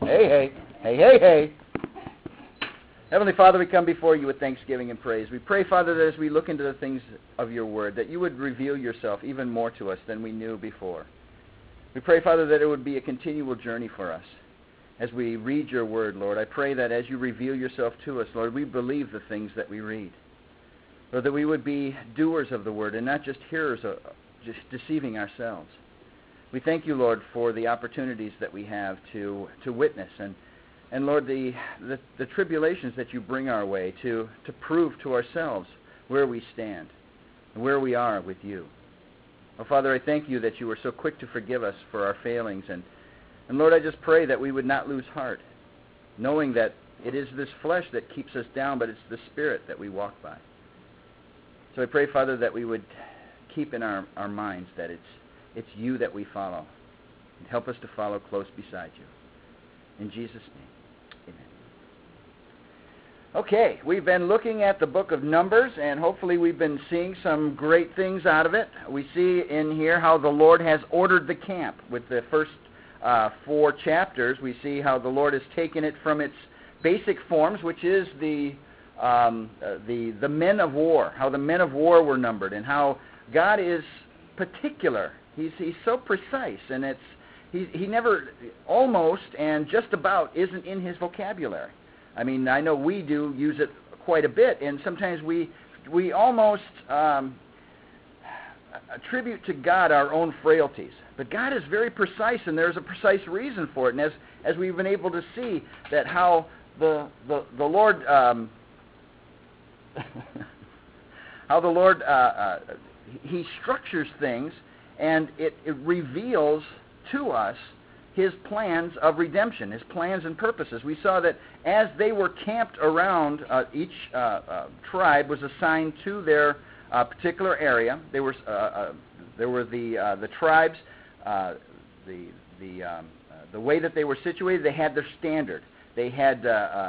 Hey. Heavenly Father, we come before you with thanksgiving and praise. We pray, Father, that as we look into the things of your word, that you would reveal yourself even more to us than we knew before. We pray, Father, that it would be a continual journey for us as we read your word, Lord. I pray that as you reveal yourself to us, Lord, we believe the things that we read. Lord, that we would be doers of the word and not just hearers, just deceiving ourselves. We thank you, Lord, for the opportunities that we have to witness and Lord, the tribulations that you bring our way to prove to ourselves where we stand and where we are with you. Oh, Father, I thank you that you are so quick to forgive us for our failings. And Lord, I just pray that we would not lose heart, knowing that it is this flesh that keeps us down, but it's the Spirit that we walk by. So I pray, Father, that we would keep in our minds that it's you that we follow. And help us to follow close beside you. In Jesus' name, amen. Okay, we've been looking at the book of Numbers, and hopefully we've been seeing some great things out of it. We see in here how the Lord has ordered the camp. With the first 4 chapters, we see how the Lord has taken it from its basic forms, which is the men of war, how the men of war were numbered, and how God is particular. He's so precise, and he never, almost and just about, isn't in his vocabulary. I mean, I know we do use it quite a bit, and sometimes we almost attribute to God our own frailties. But God is very precise, and there's a precise reason for it. And as we've been able to see that how the Lord how the Lord he structures things, and it reveals to us his plans of redemption, his plans and purposes. We saw that as they were camped around, each tribe was assigned to their particular area. There were the tribes, the way that they were situated. They had their standard. They had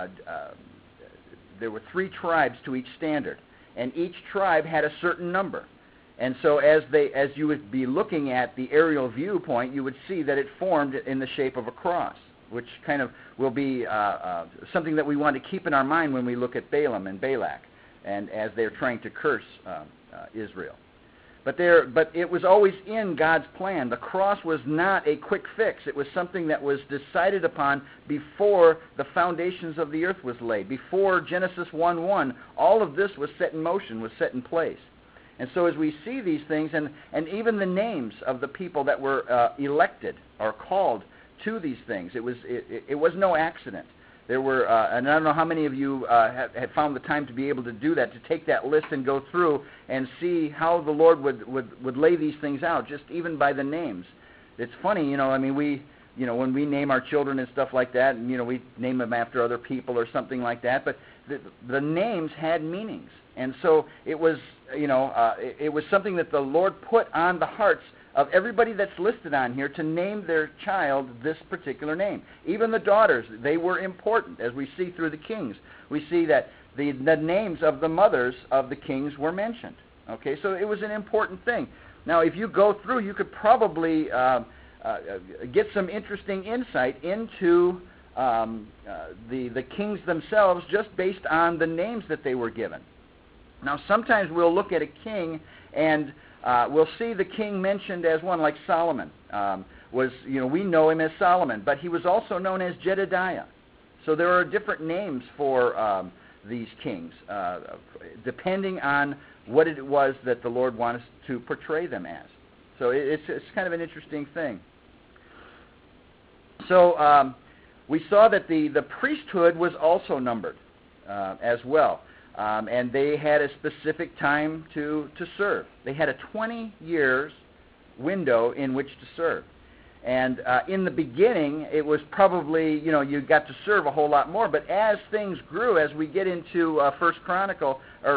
there were 3 tribes to each standard, and each tribe had a certain number. And so as you would be looking at the aerial viewpoint, you would see that it formed in the shape of a cross, which kind of will be something that we want to keep in our mind when we look at Balaam and Balak, and as they're trying to curse Israel. But it was always in God's plan. The cross was not a quick fix. It was something that was decided upon before the foundations of the earth was laid. Before Genesis 1:1, all of this was set in motion, was set in place. And so as we see these things, and even the names of the people that were elected or called to these things, it was no accident. There were, and I don't know how many of you have found the time to be able to do that, to take that list and go through and see how the Lord would lay these things out, just even by the names. It's funny, I mean, when we name our children and stuff like that, and, we name them after other people or something like that, but the names had meanings. And so it was, it was something that the Lord put on the hearts of everybody that's listed on here to name their child this particular name. Even the daughters, they were important. As we see through the kings, we see that the names of the mothers of the kings were mentioned. Okay, so it was an important thing. Now, if you go through, you could probably get some interesting insight into the kings themselves just based on the names that they were given. Now, sometimes we'll look at a king and we'll see the king mentioned as one, like Solomon. We know him as Solomon, but he was also known as Jedediah. So there are different names for these kings, depending on what it was that the Lord wanted to portray them as. So it's kind of an interesting thing. So we saw that the priesthood was also numbered as well. And they had a specific time to serve. They had a 20 years window in which to serve. And in the beginning, it was probably, you got to serve a whole lot more. But as things grew, as we get into First Chronicles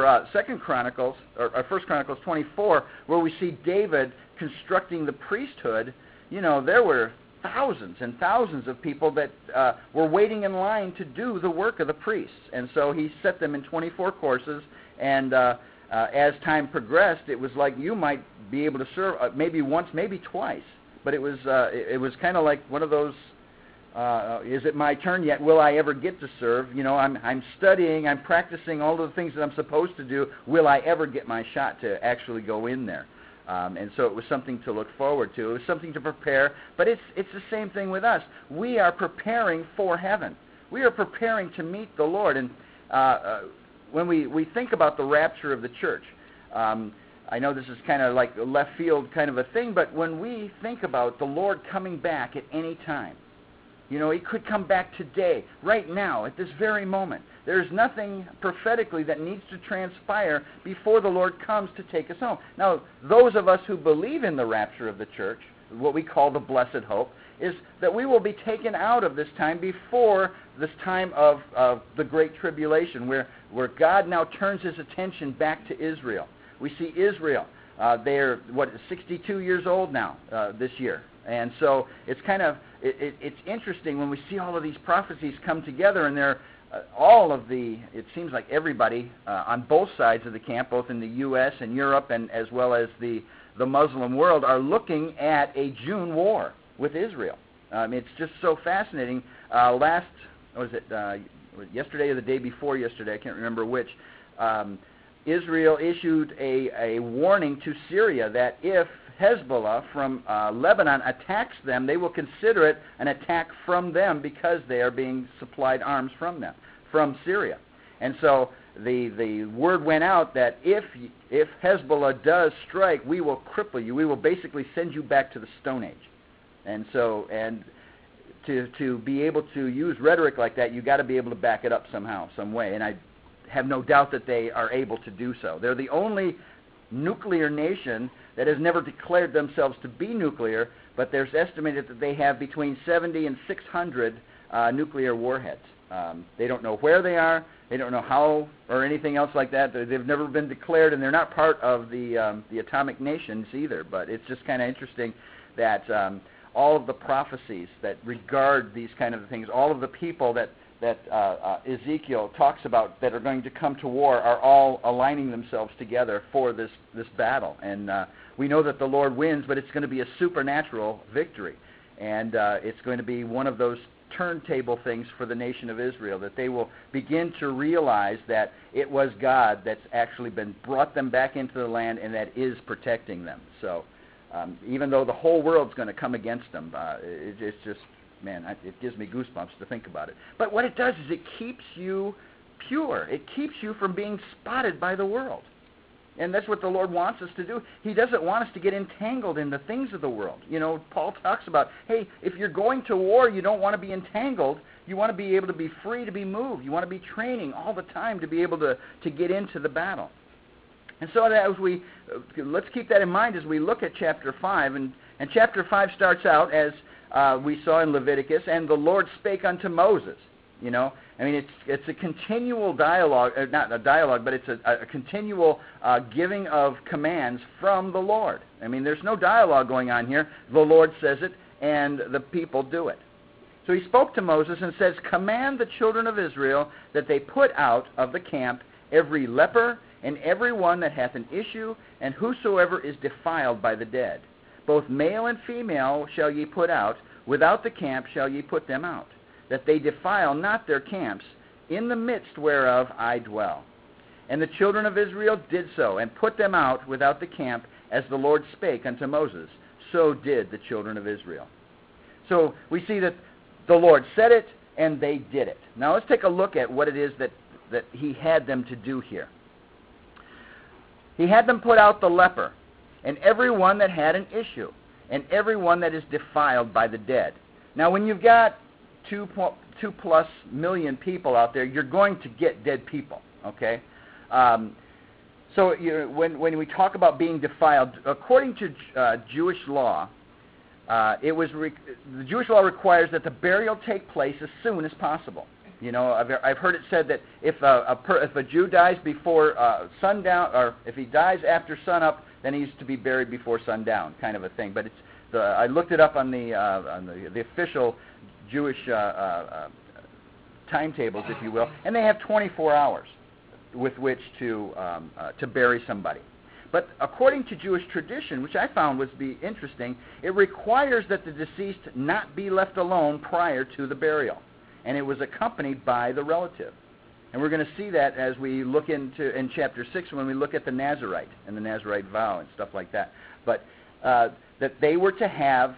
24, where we see David constructing the priesthood, there were thousands and thousands of people that were waiting in line to do the work of the priests. And so he set them in 24 courses, and as time progressed, it was like you might be able to serve maybe once, maybe twice. But it was kind of like one of those Is it my turn yet? Will I ever get to serve? I'm studying, I'm practicing all of the things that I'm supposed to do. Will I ever get my shot to actually go in there? And so it was something to look forward to. It was something to prepare. But it's the same thing with us. We are preparing for heaven. We are preparing to meet the Lord. And when we think about the rapture of the church, I know this is kind of like a left field kind of a thing, but when we think about the Lord coming back at any time, He could come back today, right now, at this very moment. There's nothing prophetically that needs to transpire before the Lord comes to take us home. Now, those of us who believe in the rapture of the church, what we call the blessed hope, is that we will be taken out of this time before this time of the Great Tribulation, where God now turns His attention back to Israel. We see Israel. They're, 62 years old now this year. And so it's kind of, it's interesting when we see all of these prophecies come together, and they're it seems like everybody on both sides of the camp, both in the U.S. and Europe, and as well as the Muslim world, are looking at a June war with Israel. It's just so fascinating. Yesterday or the day before yesterday, I can't remember which, Israel issued a warning to Syria that if Hezbollah from Lebanon attacks them, they will consider it an attack from them because they are being supplied arms from Syria. And so the word went out that if Hezbollah does strike, we will cripple you. We will basically send you back to the Stone Age. And so, to be able to use rhetoric like that, you've got to be able to back it up somehow, some way. And I have no doubt that they are able to do so. They're the only nuclear nation that has never declared themselves to be nuclear, but there's estimated that they have between 70 and 600 nuclear warheads. They don't know where they are. They don't know how or anything else like that. They've never been declared, and they're not part of the atomic nations either. But it's just kind of interesting that all of the prophecies that regard these kind of things, all of the people that Ezekiel talks about that are going to come to war are all aligning themselves together for this battle. And we know that the Lord wins, but it's going to be a supernatural victory. And it's going to be one of those turntable things for the nation of Israel, that they will begin to realize that it was God that's actually brought them back into the land and that is protecting them. So even though the whole world's going to come against them, it's just, man, it gives me goosebumps to think about it. But what it does is it keeps you pure. It keeps you from being spotted by the world. And that's what the Lord wants us to do. He doesn't want us to get entangled in the things of the world. Paul talks about, hey, if you're going to war, you don't want to be entangled. You want to be able to be free to be moved. You want to be training all the time to be able to get into the battle. And so let's keep that in mind as we look at chapter 5. And chapter 5 starts out as we saw in Leviticus, and the Lord spake unto Moses. It's a continual dialogue, not a dialogue, but it's a continual giving of commands from the Lord. There's no dialogue going on here. The Lord says it, and the people do it. So he spoke to Moses and says, command the children of Israel that they put out of the camp every leper and every one that hath an issue, and whosoever is defiled by the dead. Both male and female shall ye put out, without the camp shall ye put them out, that they defile not their camps, in the midst whereof I dwell. And the children of Israel did so, and put them out without the camp, as the Lord spake unto Moses. So did the children of Israel. So we see that the Lord said it, and they did it. Now let's take a look at what it is that he had them to do here. He had them put out the leper, and every one that had an issue, and every one that is defiled by the dead. Now when you've got 2+ million people out there, you're going to get dead people, okay? So when we talk about being defiled, according to Jewish law, the Jewish law requires that the burial take place as soon as possible. I've heard it said that if a Jew dies before sundown, or if he dies after sunup, then he's to be buried before sundown, kind of a thing. But I looked it up on the official Jewish timetables, if you will, and they have 24 hours with which to bury somebody. But according to Jewish tradition, which I found was be interesting, it requires that the deceased not be left alone prior to the burial. And it was accompanied by the relative. And we're going to see that as we look into in chapter 6 when we look at the Nazirite and the Nazirite vow and stuff like that. But that they were to have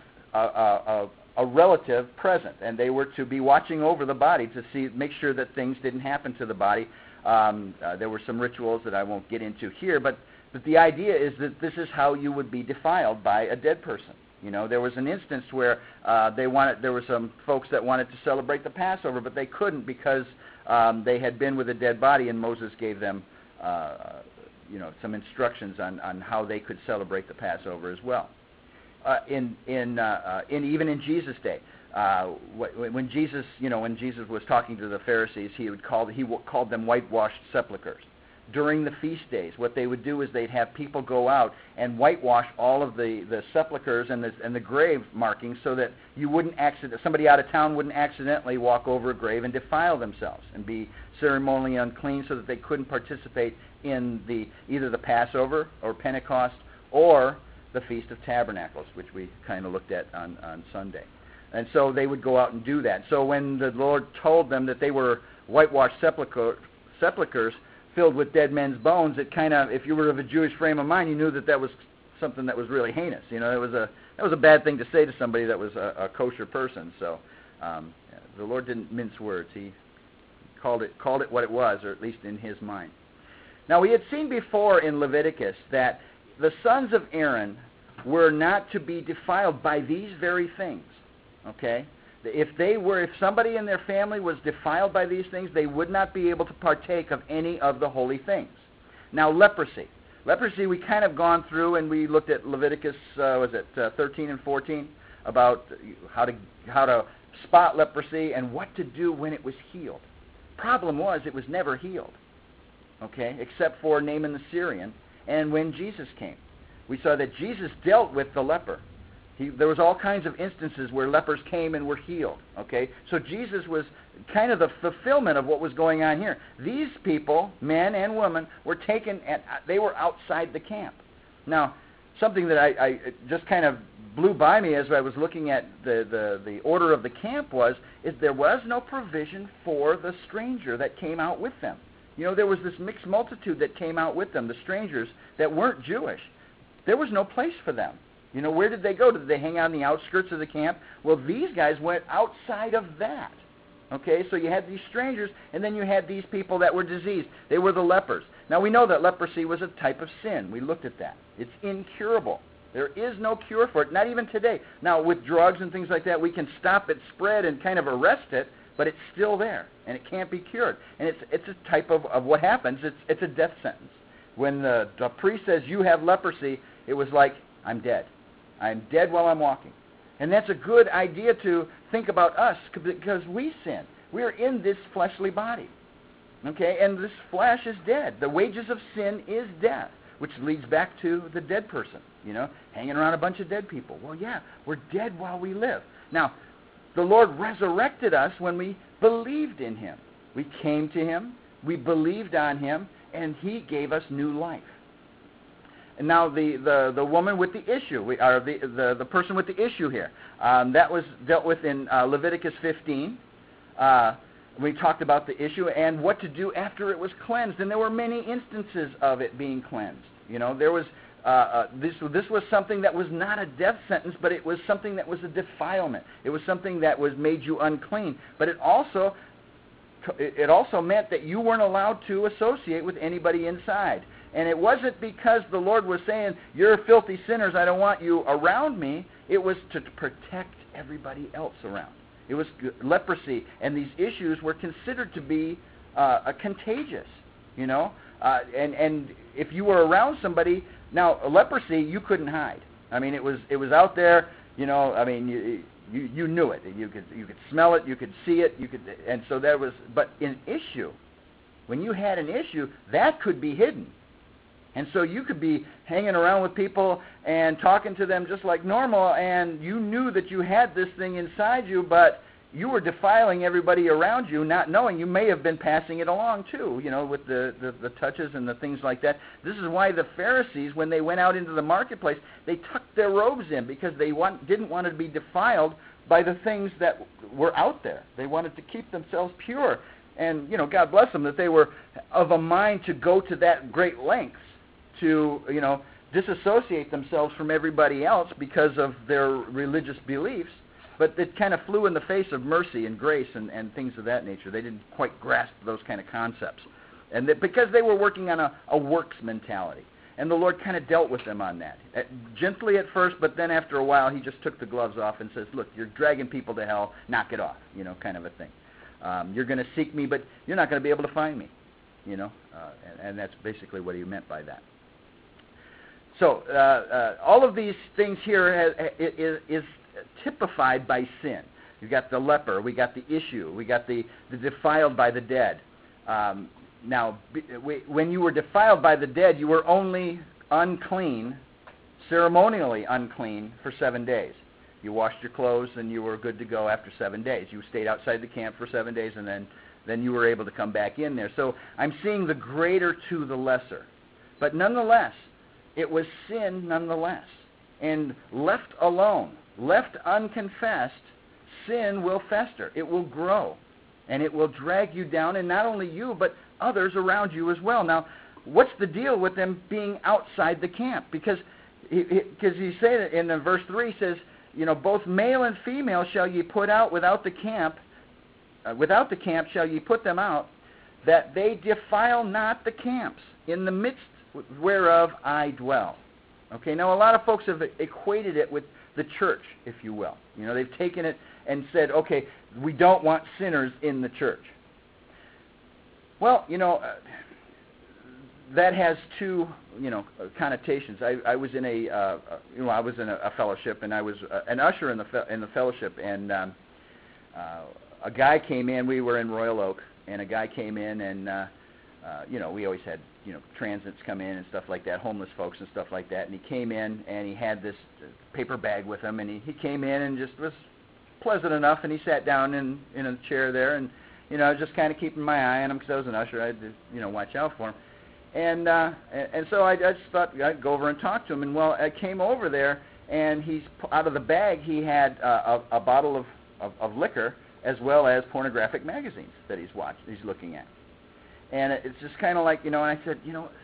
a relative present, and they were to be watching over the body to make sure that things didn't happen to the body. There were some rituals that I won't get into here, but the idea is that this is how you would be defiled by a dead person. You know, there was an instance where there were some folks that wanted to celebrate the Passover, but they couldn't because they had been with a dead body, and Moses gave them, some instructions on how they could celebrate the Passover as well. Even in Jesus' day, when Jesus was talking to the Pharisees, he called them whitewashed sepulchres. During the feast days, what they would do is they'd have people go out and whitewash all of the sepulchres and the grave markings so that somebody out of town wouldn't accidentally walk over a grave and defile themselves and be ceremonially unclean, so that they couldn't participate in either the Passover or Pentecost or the Feast of Tabernacles, which we kind of looked at on Sunday. And so they would go out and do that. So when the Lord told them that they were whitewashed sepulchres filled with dead men's bones, it kind of, if you were of a Jewish frame of mind, you knew that was something that was really heinous. You know, that was a bad thing to say to somebody that was a kosher person. So the Lord didn't mince words. He called it what it was, or at least in his mind. Now, we had seen before in Leviticus that the sons of Aaron were not to be defiled by these very things. Okay? If somebody in their family was defiled by these things, they would not be able to partake of any of the holy things. Now, leprosy. Leprosy, we kind of gone through, and we looked at Leviticus, 13 and 14, about how to spot leprosy and what to do when it was healed. Problem was, it was never healed, okay, except for Naaman the Syrian, and when Jesus came. We saw that Jesus dealt with the leper. There was all kinds of instances where lepers came and were healed. Okay, so Jesus was kind of the fulfillment of what was going on here. These people, men and women, were taken and they were outside the camp. Now, something that I just kind of blew by me as I was looking at the order of the camp is there was no provision for the stranger that came out with them. You know, there was this mixed multitude that came out with them, the strangers that weren't Jewish. There was no place for them. You know, where did they go? Did they hang out on the outskirts of the camp? Well, these guys went outside of that. Okay, so you had these strangers, and then you had these people that were diseased. They were the lepers. Now, we know that leprosy was a type of sin. We looked at that. It's incurable. There is no cure for it, not even today. Now, with drugs and things like that, we can stop its spread and kind of arrest it, but it's still there, and it can't be cured. And it's a type of what happens. It's a death sentence. When the priest says, you have leprosy, it was like, I'm dead. I'm dead while I'm walking. And that's a good idea to think about us, because we sin. We're in this fleshly body. Okay? And this flesh is dead. The wages of sin is death, which leads back to the dead person, you know, hanging around a bunch of dead people. Well, yeah, we're dead while we live. Now, the Lord resurrected us when we believed in him. We came to him, we believed on him, and he gave us new life. And now the woman with the issue, or the person with the issue here, that was dealt with in Leviticus 15. We talked about the issue and what to do after it was cleansed, and there were many instances of it being cleansed. You know, there was this was something that was not a death sentence, but it was something that was a defilement. It was something that was made you unclean, but it also meant that you weren't allowed to associate with anybody inside. And it wasn't because the Lord was saying, you're filthy sinners, I don't want you around me. It was to protect everybody else around. It was leprosy, and these issues were considered to be contagious, you know. And if you were around somebody, now leprosy, you couldn't hide. I mean, it was out there, you know. I mean, you knew it. You could smell it, you could see it, and so there was. But an issue, when you had an issue, that could be hidden. And so you could be hanging around with people and talking to them just like normal, and you knew that you had this thing inside you, but you were defiling everybody around you, not knowing. You may have been passing it along too, with the touches and the things like that. This is why the Pharisees, when they went out into the marketplace, they tucked their robes in, because they didn't want to be defiled by the things that were out there. They wanted to keep themselves pure. And, God bless them that they were of a mind to go to that great lengths to, disassociate themselves from everybody else because of their religious beliefs. But it kind of flew in the face of mercy and grace and things of that nature. They didn't quite grasp those kind of concepts. And because they were working on a works mentality. And the Lord kind of dealt with them on that. Gently at first, but then after a while, he just took the gloves off and says, look, you're dragging people to hell, knock it off, kind of a thing. You're going to seek me, but you're not going to be able to find me, and that's basically what he meant by that. So all of these things here is typified by sin. You've got the leper, we got the issue, we got the defiled by the dead. Now, when you were defiled by the dead, you were only unclean, ceremonially unclean, for 7 days. You washed your clothes and you were good to go after 7 days. You stayed outside the camp for 7 days, and then you were able to come back in there. So I'm seeing the greater to the lesser. But nonetheless, it was sin nonetheless. And left alone, left unconfessed, sin will fester. It will grow. And it will drag you down, and not only you, but others around you as well. Now, what's the deal with them being outside the camp? Because he said in verse 3, he says, both male and female shall ye put out without the camp shall ye put them out, that they defile not the camps, in the midst whereof I dwell. Okay, now a lot of folks have equated it with the church, if you will. They've taken it and said, okay, we don't want sinners in the church. Well, that has two, connotations. I was in a fellowship, and I was an usher in the fellowship, and a guy came in. We were in Royal Oak, and a guy came in, and we always had transits come in and stuff like that, homeless folks and stuff like that. And he came in, and he had this paper bag with him, and he came in and just was pleasant enough, and he sat down in a chair there, and just kind of keeping my eye on him because I was an usher. I had to watch out for him. And so I just thought I'd go over and talk to him. And well, I came over there, and he's out of the bag. He had a bottle of liquor as well as pornographic magazines that he's looking at. And it's just kind of like and I said,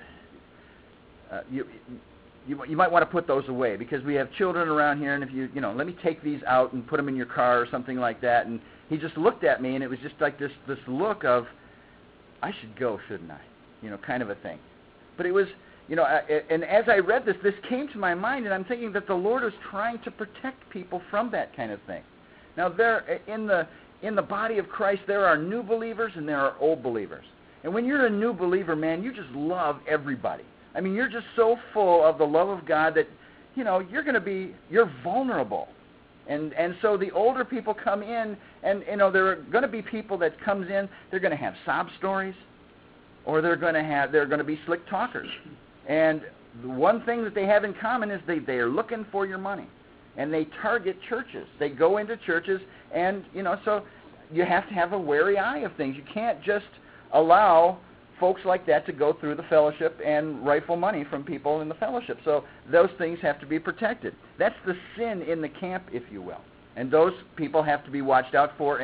you might want to put those away because we have children around here, and if let me take these out and put them in your car or something like that. And he just looked at me, and it was just like this look of, I should go, shouldn't I? Kind of a thing. But it was, and as I read this came to my mind, and I'm thinking that the Lord is trying to protect people from that kind of thing. Now, there in the body of Christ, there are new believers and there are old believers. And when you're a new believer, man, you just love everybody. I mean, you're just so full of the love of God that, you're vulnerable. And so the older people come in, and, there are going to be people that comes in, they're going to have sob stories, or they're going to be slick talkers. And the one thing that they have in common is they are looking for your money. And they target churches. They go into churches, and, so you have to have a wary eye of things. You can't just allow folks like that to go through the fellowship and rifle money from people in the fellowship. So those things have to be protected. That's the sin in the camp, if you will. And those people have to be watched out for,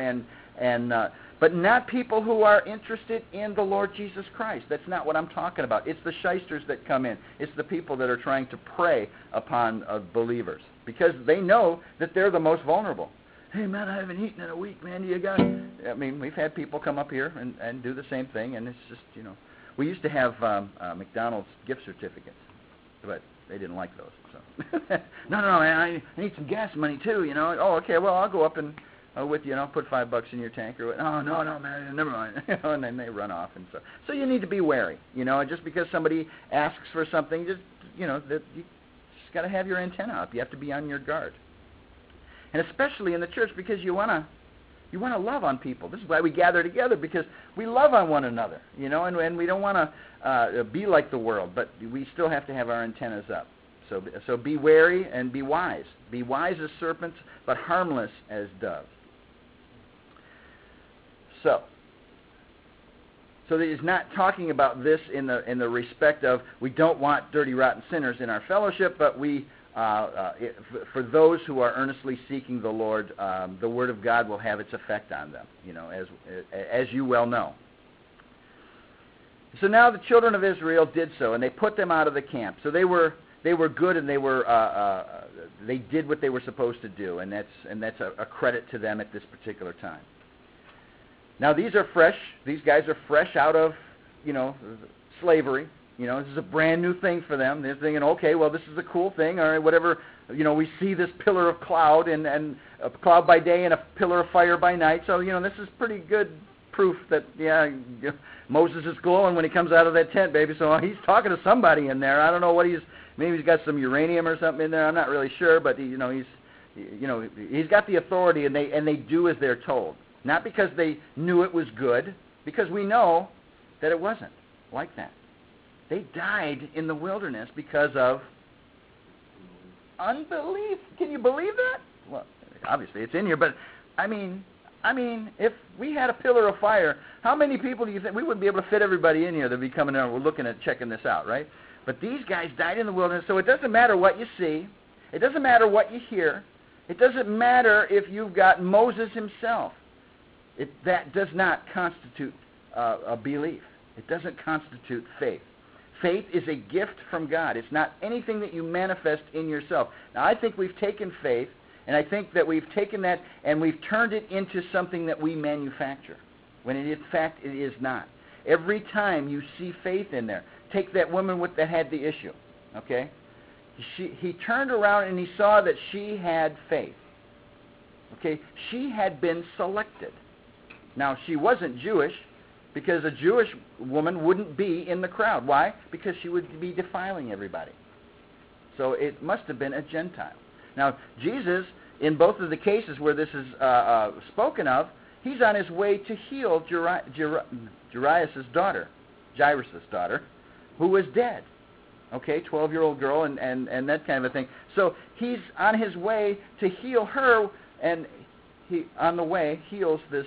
but not people who are interested in the Lord Jesus Christ. That's not what I'm talking about. It's the shysters that come in. It's the people that are trying to prey upon believers because they know that they're the most vulnerable. Hey, man, I haven't eaten in a week, man. I mean, we've had people come up here and do the same thing, and it's just, we used to have McDonald's gift certificates, but they didn't like those. So no, man, I need some gas money too, Oh, okay, well, I'll go up and with you, put $5 in your tank or what. Oh, no, man, never mind. And then they run off, and so you need to be wary, Just because somebody asks for something, that you just got to have your antenna up. You have to be on your guard. And especially in the church, because you want to love on people. This is why we gather together, because we love on one another, and we don't want to be like the world, but we still have to have our antennas up. So be wary and be wise. Be wise as serpents, but harmless as doves. So that he's not talking about this in the respect of we don't want dirty, rotten sinners in our fellowship, but for those who are earnestly seeking the Lord, the Word of God will have its effect on them, as you well know. So now the children of Israel did so, and they put them out of the camp. So they were good, and they did what they were supposed to do, and that's a credit to them at this particular time. Now these guys are fresh out of, slavery. This is a brand new thing for them. They're thinking, okay, well, this is a cool thing, all right, whatever. We see this pillar of cloud and a cloud by day and a pillar of fire by night. So, this is pretty good proof that, Moses is glowing when he comes out of that tent, baby. So he's talking to somebody in there. I don't know maybe he's got some uranium or something in there. I'm not really sure, but he's got the authority, and they do as they're told. Not because they knew it was good, because we know that it wasn't like that. They died in the wilderness because of unbelief. Can you believe that? Well, obviously it's in here, but I mean, if we had a pillar of fire, how many people do you think we wouldn't be able to fit everybody in here that'd be coming in? We're looking at checking this out, right? But these guys died in the wilderness, so it doesn't matter what you see, it doesn't matter what you hear, it doesn't matter if you've got Moses himself. That does not constitute a belief. It doesn't constitute faith. Faith is a gift from God. It's not anything that you manifest in yourself. Now, I think we've taken faith, and I think that we've taken that and we've turned it into something that we manufacture, when in fact it is not. Every time you see faith in there, take that woman that had the issue, okay? He turned around and he saw that she had faith. Okay? She had been selected. Now, she wasn't Jewish, because a Jewish woman wouldn't be in the crowd. Why? Because she would be defiling everybody. So it must have been a Gentile. Now, Jesus, in both of the cases where this is spoken of, he's on his way to heal Jairus' daughter, who was dead. Okay, 12-year-old girl and that kind of a thing. So he's on his way to heal her, and he, on the way, heals this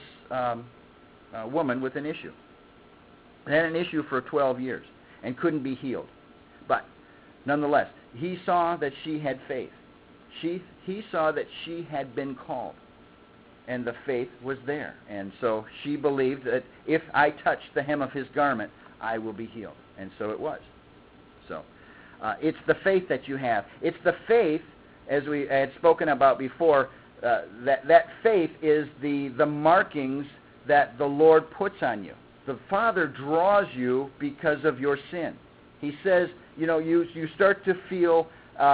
woman with an issue. Had an issue for 12 years and couldn't be healed. But nonetheless, he saw that she had faith. He saw that she had been called, and the faith was there. And so she believed that if I touch the hem of his garment, I will be healed. And so it was. So it's the faith that you have. It's the faith, as we had spoken about before, that faith is the markings that the Lord puts on you. The Father draws you because of your sin. He says, you start to feel,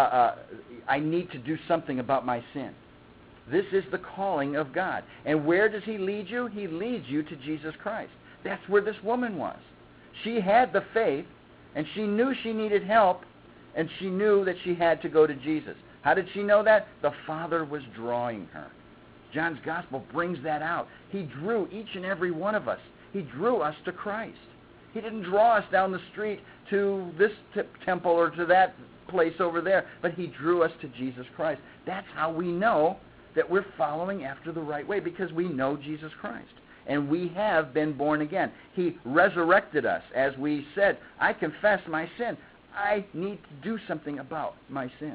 I need to do something about my sin. This is the calling of God. And where does he lead you? He leads you to Jesus Christ. That's where this woman was. She had the faith, and she knew she needed help, and she knew that she had to go to Jesus. How did she know that? The Father was drawing her. John's Gospel brings that out. He drew each and every one of us. He drew us to Christ. He didn't draw us down the street to this temple or to that place over there, but he drew us to Jesus Christ. That's how we know that we're following after the right way, because we know Jesus Christ. And we have been born again. He resurrected us. As we said, I confess my sin. I need to do something about my sin.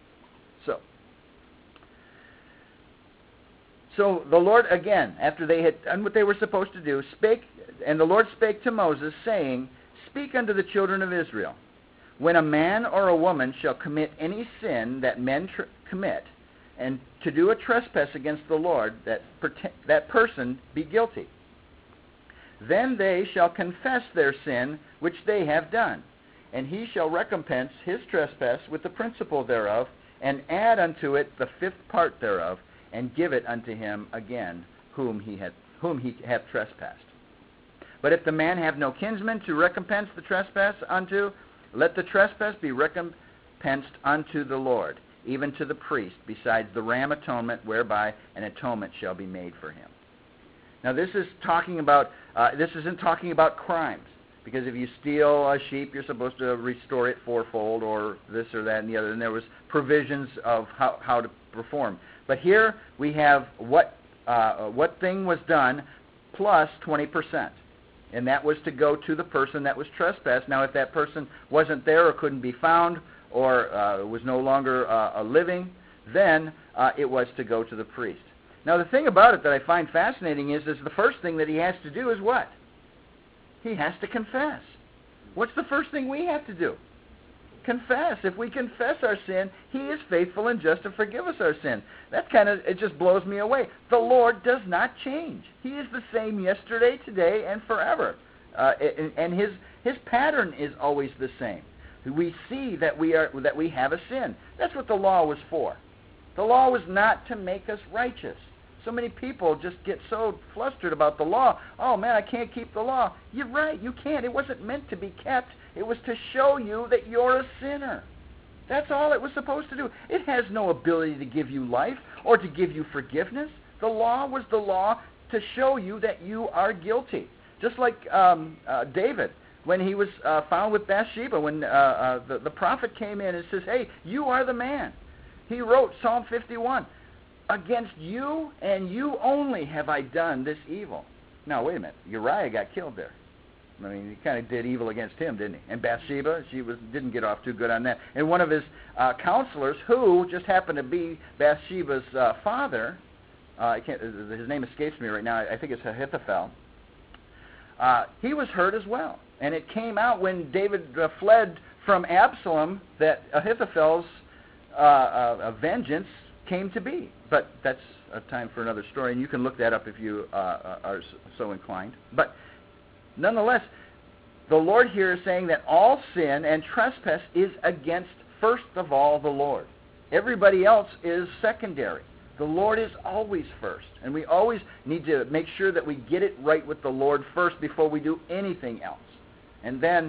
So the Lord, again, after they had done what they were supposed to do, spake, and the Lord spake to Moses, saying, Speak unto the children of Israel, when a man or a woman shall commit any sin that men commit, and to do a trespass against the Lord, that person be guilty. Then they shall confess their sin which they have done, and he shall recompense his trespass with the principal thereof, and add unto it the fifth part thereof, and give it unto him again whom he hath trespassed. But if the man have no kinsman to recompense the trespass unto, let the trespass be recompensed unto the Lord, even to the priest, besides the ram atonement, whereby an atonement shall be made for him. Now this is talking about, this isn't talking about crimes, because if you steal a sheep, you're supposed to restore it fourfold, or this or that and the other, and there was provisions of how to perform. But here we have what thing was done plus 20%. And that was to go to the person that was trespassed. Now, if that person wasn't there or couldn't be found or was no longer living, then it was to go to the priest. Now, the thing about it that I find fascinating is the first thing that he has to do is what? He has to confess. What's the first thing we have to do? Confess. If we confess our sin, he is faithful and just to forgive us our sin. That it just blows me away. The Lord does not change. He is the same yesterday, today, and forever. And his pattern is always the same. We see that we have a sin. That's what the law was for. The law was not to make us righteous. So many people just get so flustered about the law. Oh, man, I can't keep the law. You're right, you can't. It wasn't meant to be kept. It was to show you that you're a sinner. That's all it was supposed to do. It has no ability to give you life or to give you forgiveness. The law was the law to show you that you are guilty. Just like David, when he was found with Bathsheba, when the prophet came in and says, hey, you are the man. He wrote Psalm 51. Against you and you only have I done this evil. Now, wait a minute. Uriah got killed there. I mean, he kind of did evil against him, didn't he? And Bathsheba, didn't get off too good on that. And one of his counselors, who just happened to be Bathsheba's father, his name escapes me right now. I think it's Ahithophel. He was hurt as well. And it came out when David fled from Absalom that Ahithophel's vengeance came to be. But that's a time for another story, and you can look that up if you are so inclined. But nonetheless, the Lord here is saying that all sin and trespass is against, first of all, the Lord. Everybody else is secondary. The Lord is always first, and we always need to make sure that we get it right with the Lord first before we do anything else. And then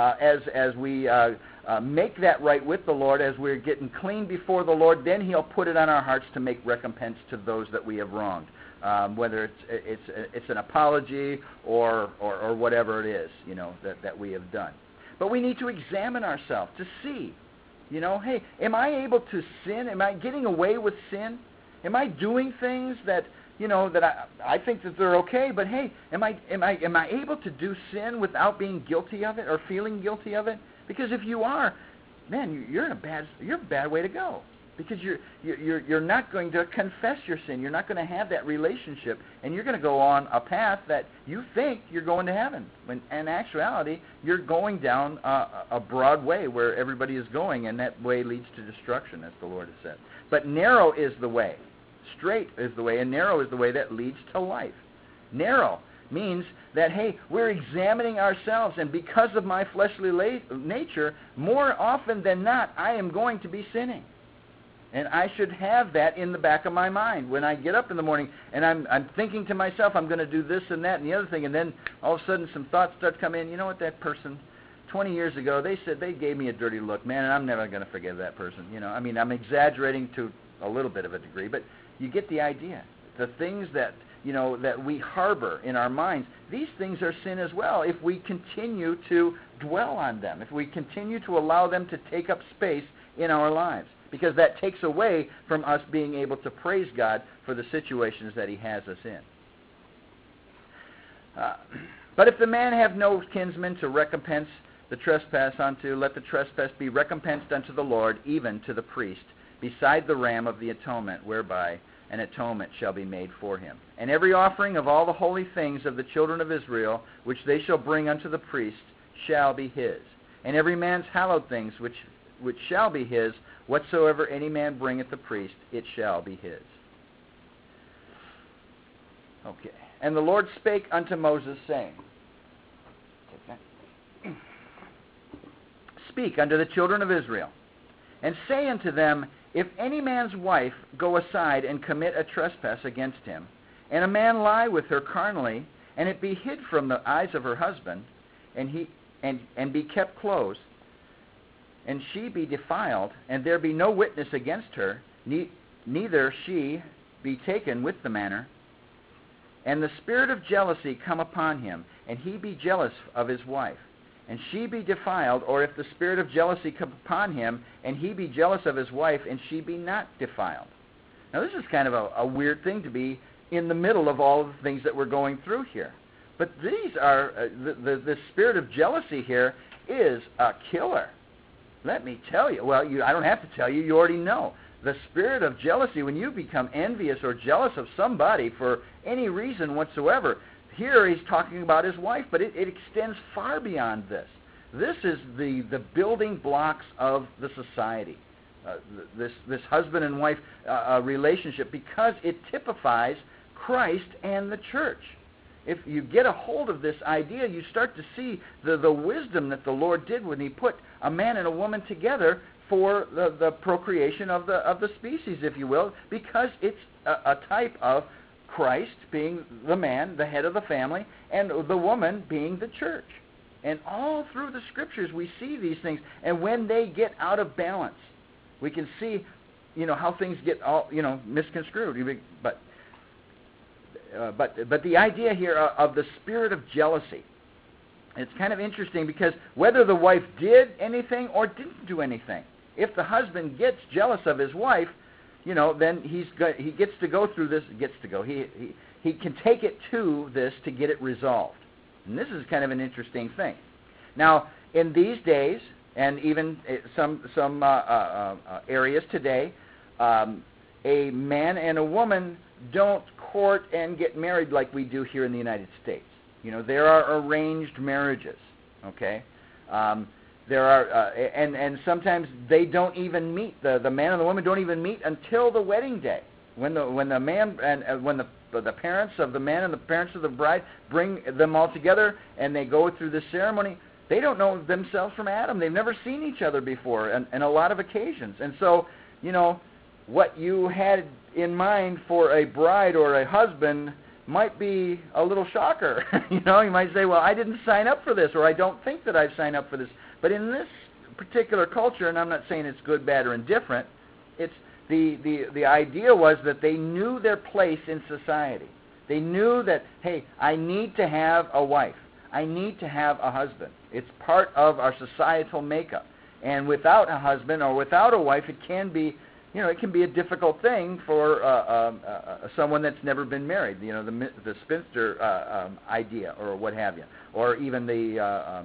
as we make that right with the Lord, as we're getting clean before the Lord, then he'll put it on our hearts to make recompense to those that we have wronged, whether it's an apology or whatever it is, that we have done. But we need to examine ourselves to see, hey, am I able to sin? Am I getting away with sin? Am I doing things that that I think that they're okay, but hey, am I able to do sin without being guilty of it or feeling guilty of it? Because if you are, man, you're a bad way to go. Because you're not going to confess your sin. You're not going to have that relationship, and you're going to go on a path that you think you're going to heaven. When in actuality, you're going down a broad way where everybody is going, and that way leads to destruction, as the Lord has said. But narrow is the way. Straight is the way, and narrow is the way that leads to life. Narrow means that, hey, we're examining ourselves, and because of my fleshly nature, more often than not, I am going to be sinning. And I should have that in the back of my mind. When I get up in the morning and I'm thinking to myself, I'm going to do this and that and the other thing, and then all of a sudden some thoughts start to come in. You know what, that person, 20 years ago, they said they gave me a dirty look, man, and I'm never going to forgive that person. I'm exaggerating to a little bit of a degree, but you get the idea. The things that we harbor in our minds, these things are sin as well if we continue to dwell on them, if we continue to allow them to take up space in our lives, because that takes away from us being able to praise God for the situations that he has us in. But if the man have no kinsman to recompense the trespass unto, let the trespass be recompensed unto the Lord, even to the priest, beside the ram of the atonement, whereby an atonement shall be made for him. And every offering of all the holy things of the children of Israel, which they shall bring unto the priest, shall be his. And every man's hallowed things, which shall be his, whatsoever any man bringeth the priest, it shall be his. Okay. And the Lord spake unto Moses, saying, Speak unto the children of Israel, and say unto them, If any man's wife go aside and commit a trespass against him, and a man lie with her carnally, and it be hid from the eyes of her husband, and be kept close, and she be defiled, and there be no witness against her, neither she be taken with the manner, and the spirit of jealousy come upon him, and he be jealous of his wife, and she be defiled, or if the spirit of jealousy come upon him, and he be jealous of his wife, and she be not defiled. Now this is kind of a weird thing to be in the middle of all of the things that we're going through here. But these are, the spirit of jealousy here is a killer. Let me tell you. Well, I don't have to tell you. You already know. The spirit of jealousy, when you become envious or jealous of somebody for any reason whatsoever, here he's talking about his wife, but it extends far beyond this. This is the building blocks of the society, this husband and wife relationship, because it typifies Christ and the church. If you get a hold of this idea, you start to see the wisdom that the Lord did when he put a man and a woman together for the procreation of the species, if you will, because it's a type of Christ being the man, the head of the family, and the woman being the church. And all through the Scriptures we see these things, and when they get out of balance, we can see, how things get all, misconstrued. But the idea here of the spirit of jealousy, it's kind of interesting, because whether the wife did anything or didn't do anything, if the husband gets jealous of his wife, then he gets to go through this. He can take it to this to get it resolved. And this is kind of an interesting thing. Now, in these days, and even some areas today, a man and a woman don't court and get married like we do here in the United States. There are arranged marriages. Okay. There are, and sometimes they don't even meet. The man and the woman don't even meet until the wedding day, when the man and when the parents of the man and the parents of the bride bring them all together, and they go through this ceremony. They don't know themselves from Adam. They've never seen each other before, and a lot of occasions. And so, what you had in mind for a bride or a husband might be a little shocker. You might say, well, I didn't sign up for this, or I don't think that I've signed up for this. But in this particular culture, and I'm not saying it's good, bad, or indifferent, it's the idea was that they knew their place in society. They knew that, hey, I need to have a wife. I need to have a husband. It's part of our societal makeup. And without a husband or without a wife, it can be, it can be a difficult thing for someone that's never been married. The spinster idea, or what have you, or even the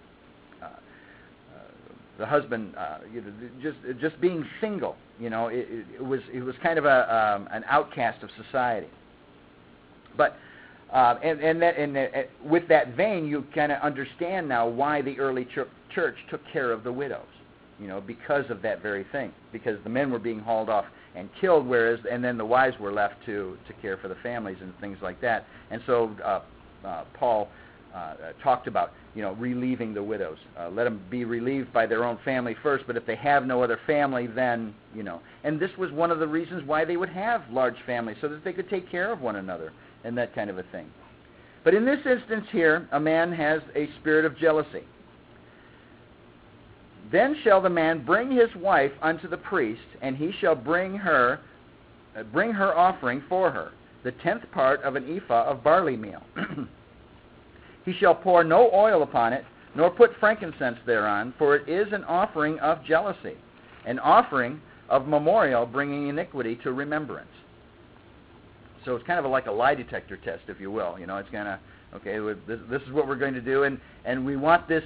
husband, just being single. It was kind of an outcast of society. But with that vein, you kind of understand now why the early church took care of the widows. Because of that very thing. Because the men were being hauled off and killed, and then the wives were left to care for the families and things like that. And so Paul talked about, relieving the widows. Let them be relieved by their own family first, but if they have no other family, then, And this was one of the reasons why they would have large families, so that they could take care of one another and that kind of a thing. But in this instance here, a man has a spirit of jealousy. Then shall the man bring his wife unto the priest, and he shall bring her offering for her, the 10th part of an ephah of barley meal. He shall pour no oil upon it, nor put frankincense thereon, for it is an offering of jealousy, an offering of memorial, bringing iniquity to remembrance. So it's kind of like a lie detector test, if you will. It's kind of, okay, this is what we're going to do, and we want this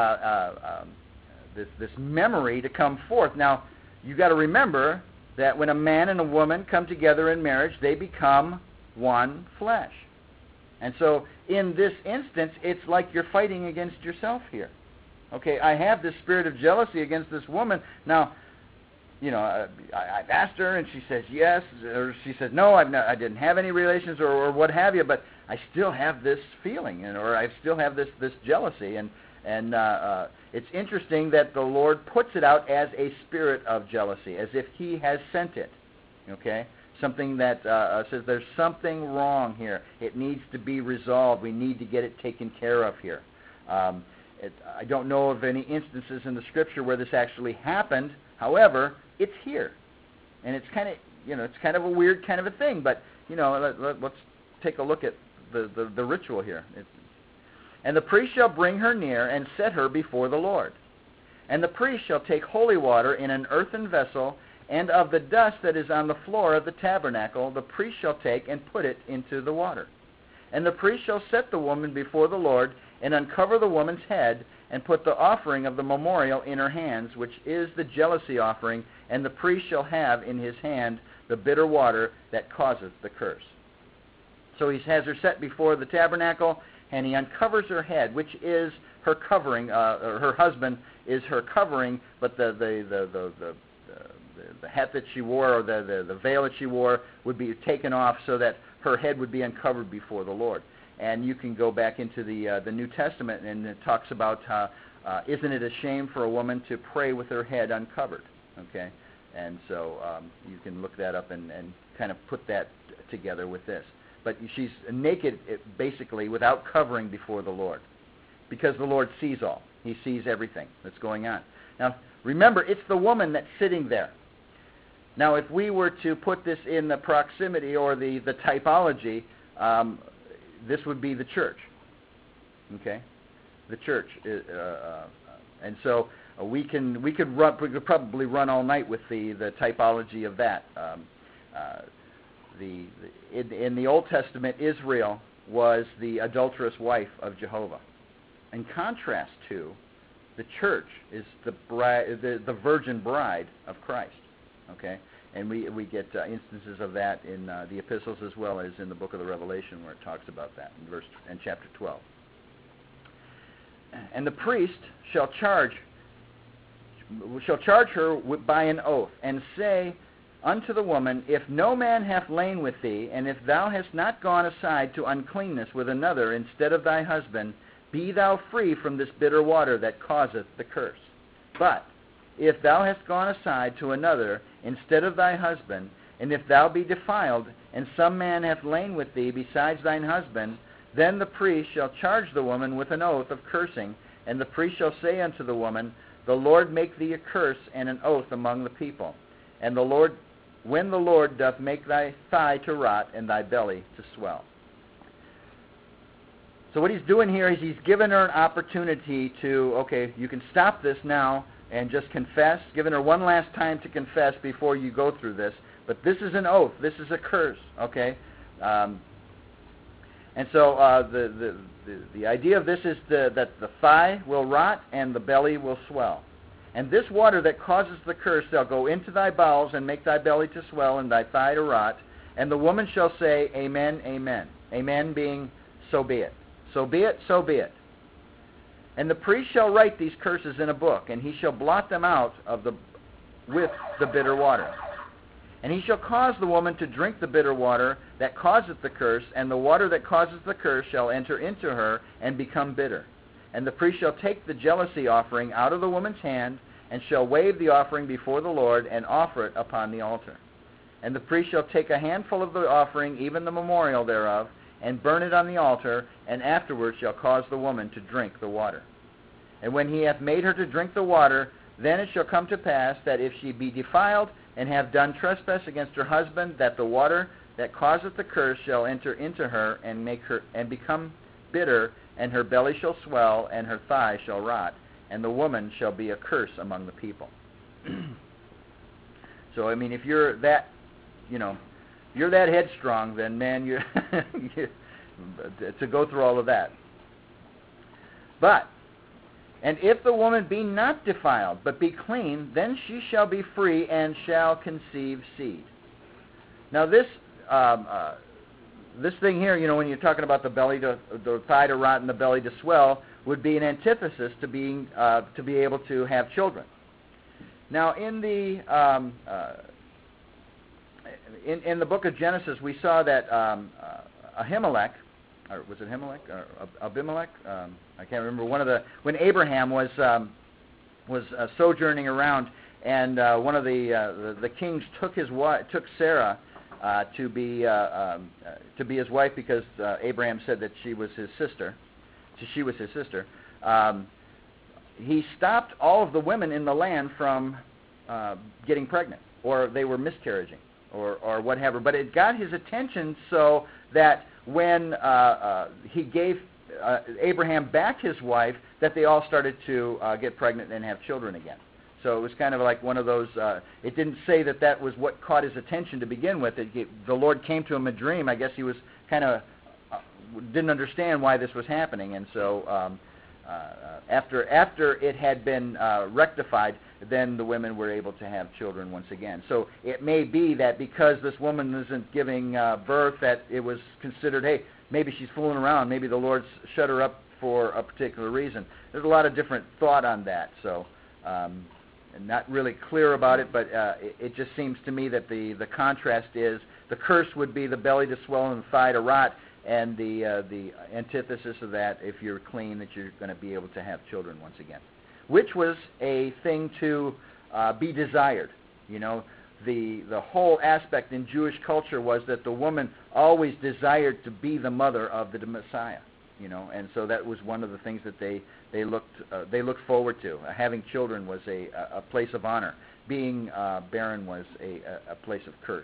this memory to come forth. Now, you've got to remember that when a man and a woman come together in marriage, they become one flesh. And so in this instance, it's like you're fighting against yourself here. Okay, I have this spirit of jealousy against this woman. Now, I've asked her, and she says yes, or she says no, I didn't have any relations, or what have you, but I still have this feeling, or I still have this jealousy. And it's interesting that the Lord puts it out as a spirit of jealousy, as if He has sent it. Okay? Something that says there's something wrong here. It needs to be resolved. We need to get it taken care of here. I don't know of any instances in the Scripture where this actually happened. However, it's here, and it's kind of a weird kind of a thing. But let's take a look at the ritual here. And the priest shall bring her near and set her before the Lord. And the priest shall take holy water in an earthen vessel and of the dust that is on the floor of the tabernacle the priest shall take and put it into the water. And the priest shall set the woman before the Lord, and uncover the woman's head, and put the offering of the memorial in her hands, which is the jealousy offering, and the priest shall have in his hand the bitter water that causeth the curse. So he has her set before the tabernacle, and he uncovers her head, which is her covering. Or her husband is her covering, but the hat that she wore, or the veil that she wore, would be taken off so that her head would be uncovered before the Lord. And you can go back into the New Testament, and it talks about isn't it a shame for a woman to pray with her head uncovered? Okay, and so you can look that up and kind of put that together with this. But she's naked, basically, without covering before the Lord, because the Lord sees all. He sees everything that's going on. Now, remember, it's the woman that's sitting there. Now, if we were to put this in the proximity or the typology, this would be the church. Okay, the church, and so we could probably run all night with the typology of that. In the Old Testament, Israel was the adulterous wife of Jehovah. In contrast to, the church is the bride, the virgin bride of Christ. Okay, and we get instances of that in the epistles as well as in the book of the Revelation, where it talks about that in chapter 12. And the priest shall charge her by an oath, and say unto the woman, if no man hath lain with thee, and if thou hast not gone aside to uncleanness with another instead of thy husband, be thou free from this bitter water that causeth the curse. But if thou hast gone aside to another instead of thy husband, and if thou be defiled, and some man hath lain with thee besides thine husband, then the priest shall charge the woman with an oath of cursing, and the priest shall say unto the woman, the Lord make thee a curse and an oath among the people. And when the Lord doth make thy thigh to rot and thy belly to swell. So what he's doing here is he's given her an opportunity to, okay, you can stop this now and just confess, giving her one last time to confess before you go through this. But this is an oath. This is a curse, okay? And so the idea of this is that the thigh will rot and the belly will swell. And this water that causes the curse shall go into thy bowels and make thy belly to swell and thy thigh to rot. And the woman shall say, Amen, Amen. Amen being, so be it. So be it, so be it. And the priest shall write these curses in a book, and he shall blot them out with the bitter water. And he shall cause the woman to drink the bitter water that causeth the curse, and the water that causeth the curse shall enter into her and become bitter. And the priest shall take the jealousy offering out of the woman's hand, and shall wave the offering before the Lord, and offer it upon the altar. And the priest shall take a handful of the offering, even the memorial thereof, and burn it on the altar, and afterwards shall cause the woman to drink the water. And when he hath made her to drink the water, then it shall come to pass that if she be defiled, and have done trespass against her husband, that the water that causeth the curse shall enter into her, and become bitter, and her belly shall swell, and her thigh shall rot, and the woman shall be a curse among the people. So, I mean, if you're that, you're that headstrong, then, man, you to go through all of that. But, and if the woman be not defiled, but be clean, then she shall be free, and shall conceive seed. Now, this thing here, when you're talking about the thigh to rot and the belly to swell, would be an antithesis to being to be able to have children. Now, in the in the book of Genesis, we saw that Ahimelech, or was it Ahimelech or Abimelech? I can't remember. When Abraham was sojourning around, and one of the kings took Sarah to be his wife because Abraham said that she was his sister. She was his sister. He stopped all of the women in the land from getting pregnant, or they were miscarriaging, or whatever. But it got his attention so that when he gave Abraham back his wife, that they all started to get pregnant and have children again. So it was kind of like one of those, it didn't say that that was what caught his attention to begin with. The Lord came to him in a dream. I guess he was kind of, didn't understand why this was happening. And so after it had been rectified, then the women were able to have children once again. So it may be that because this woman isn't giving birth, that it was considered, hey, maybe she's fooling around. Maybe the Lord's shut her up for a particular reason. There's a lot of different thought on that. So not really clear about it, but it just seems to me that the contrast is the curse would be the belly to swell and the thigh to rot, and the antithesis of that, if you're clean, that you're going to be able to have children once again, which was a thing to be desired. You know, the whole aspect in Jewish culture was that the woman always desired to be the mother of the Messiah. You know, and so that was one of the things that they looked forward to. Having children was a place of honor. Being barren was a place of curse.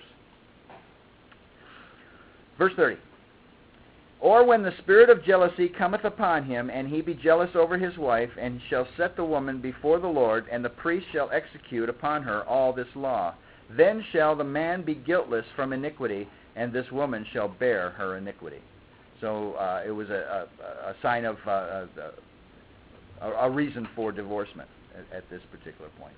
Verse 30. Or when the spirit of jealousy cometh upon him, and he be jealous over his wife, and shall set the woman before the Lord, and the priest shall execute upon her all this law, then shall the man be guiltless from iniquity, and this woman shall bear her iniquity. So it was a sign of a reason for divorcement at this particular point.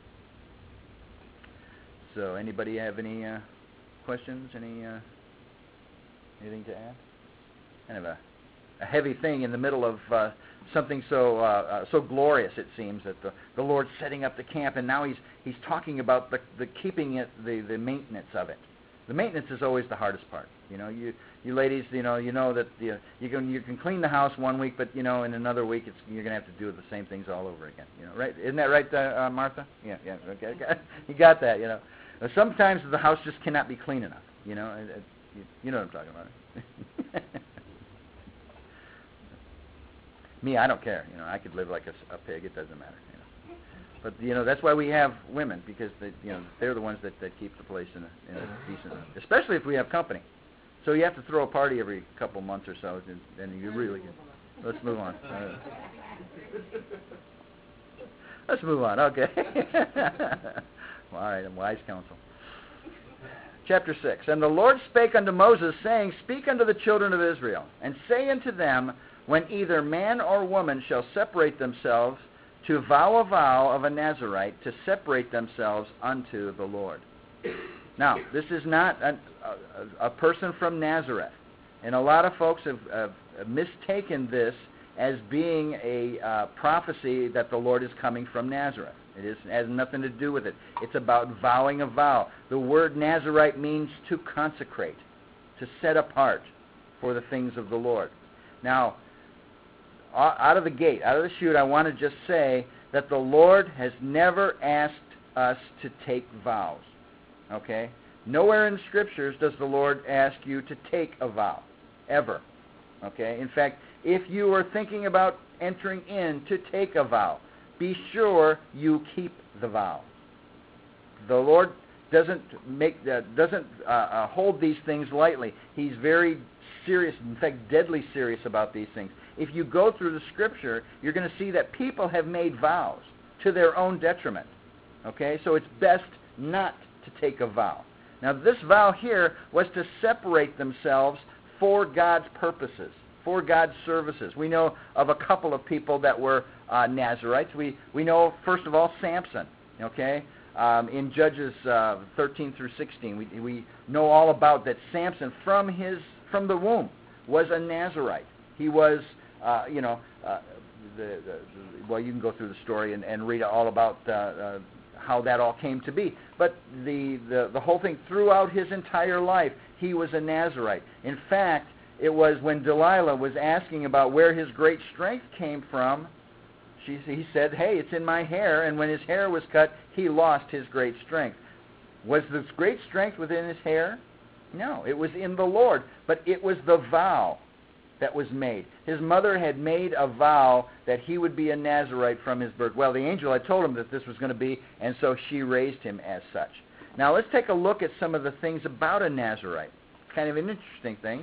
So anybody have any questions? Anything to add? Kind of a heavy thing in the middle of something so glorious, it seems, that the Lord's setting up the camp, and now he's talking about the keeping it, the maintenance of it. The maintenance is always the hardest part. You know, you ladies, you know that you can clean the house one week, but in another week you're going to have to do the same things all over again. Right? Isn't that right, Martha? Yeah. Okay. You got that. Sometimes the house just cannot be clean enough. You know what I'm talking about. Me, I don't care. I could live like a pig. It doesn't matter. But that's why we have women, because they're the ones that keep the place in a decent, especially if we have company. So you have to throw a party every couple months or so, and you really. Let's move on. Let's move on. Okay. Well, all right. I'm wise counsel. Chapter 6. And the Lord spake unto Moses, saying, Speak unto the children of Israel, and say unto them, when either man or woman shall separate themselves, to vow a vow of a Nazarite, to separate themselves unto the Lord. Now, this is not a person from Nazareth. And a lot of folks have mistaken this as being a prophecy that the Lord is coming from Nazareth. It has nothing to do with it. It's about vowing a vow. The word Nazarite means to consecrate, to set apart for the things of the Lord. Now, out of the gate, out of the chute, I want to just say that the Lord has never asked us to take vows. Okay? Nowhere in the Scriptures does the Lord ask you to take a vow, ever. Okay? In fact, if you are thinking about entering in to take a vow, be sure you keep the vow. The Lord doesn't hold these things lightly. He's very serious, in fact, deadly serious about these things. If you go through the Scripture, you're going to see that people have made vows to their own detriment. Okay? So it's best not to take a vow. Now, this vow here was to separate themselves for God's purposes, for God's services. We know of a couple of people that were Nazarites. We know, first of all, Samson. Okay? In Judges 13 through 16, we know all about that Samson, from the womb, was a Nazarite. He was, well, you can go through the story and read all about how that all came to be. But the whole thing, throughout his entire life, he was a Nazarite. In fact, it was when Delilah was asking about where his great strength came from, he said, hey, it's in my hair. And when his hair was cut, he lost his great strength. Was this great strength within his hair? No, it was in the Lord. But it was the vow that was made. His mother had made a vow that he would be a Nazarite from his birth. Well, the angel had told him that this was going to be, and so she raised him as such. Now, let's take a look at some of the things about a Nazarite. Kind of an interesting thing.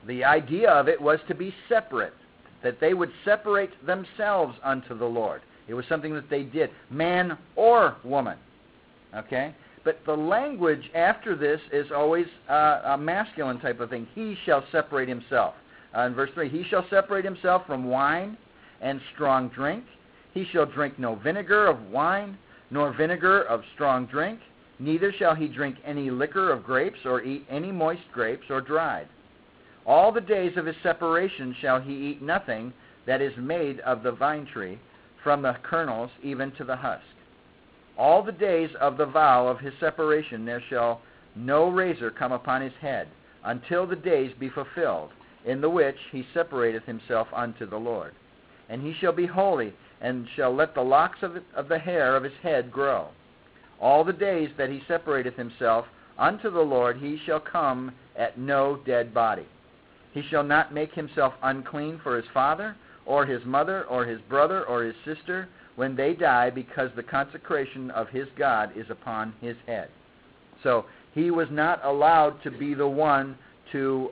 The idea of it was to be separate, that they would separate themselves unto the Lord. It was something that they did, man or woman. Okay? But the language after this is always a masculine type of thing. He shall separate himself. In verse 3, he shall separate himself from wine and strong drink. He shall drink no vinegar of wine, nor vinegar of strong drink. Neither shall he drink any liquor of grapes, or eat any moist grapes, or dried. All the days of his separation shall he eat nothing that is made of the vine tree, from the kernels even to the husk. All the days of the vow of his separation there shall no razor come upon his head, until the days be fulfilled, in the which he separateth himself unto the Lord. And he shall be holy, and shall let the locks of the hair of his head grow. All the days that he separateth himself unto the Lord he shall come at no dead body. He shall not make himself unclean for his father, or his mother, or his brother, or his sister, when they die, because the consecration of his God is upon his head. So he was not allowed to be the one to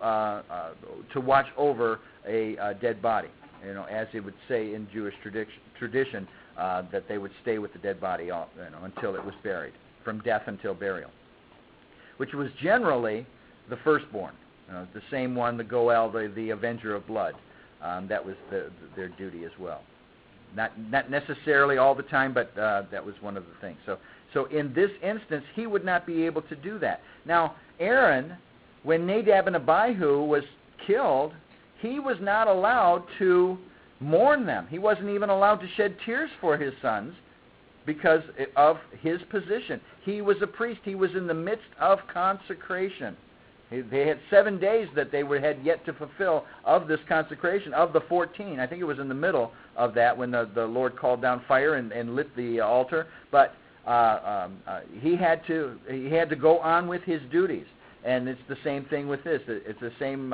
watch over a dead body. You know, as it would say in Jewish tradition, that they would stay with the dead body until it was buried, from death until burial, which was generally the firstborn, the same one, the Goel, the avenger of blood. That was their duty as well. Not necessarily all the time, but that was one of the things. So in this instance, he would not be able to do that. Now, Aaron, when Nadab and Abihu was killed, he was not allowed to mourn them. He wasn't even allowed to shed tears for his sons because of his position. He was a priest. He was in the midst of consecration. They had 7 days that they had yet to fulfill of this consecration, of the 14. I think it was in the middle of that when the Lord called down fire and lit the altar. But he had to go on with his duties. And it's the same thing with this. It's the same